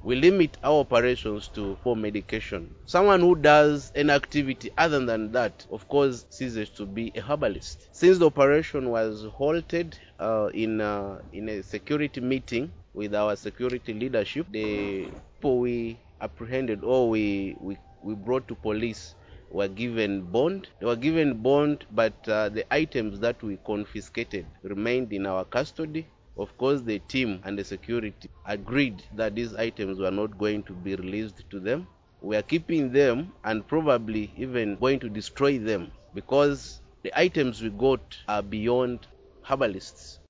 we limit our operations to for medication. Someone who does an activity other than that, of course, ceases to be a herbalist. Since the operation was halted in a security meeting with our security leadership, the people we apprehended or we brought to police were given bond. They were given bond, but the items that we confiscated remained in our custody. Of course, the team and the security agreed that these items were not going to be released to them. We are keeping them and probably even going to destroy them because the items we got are beyond herbalists.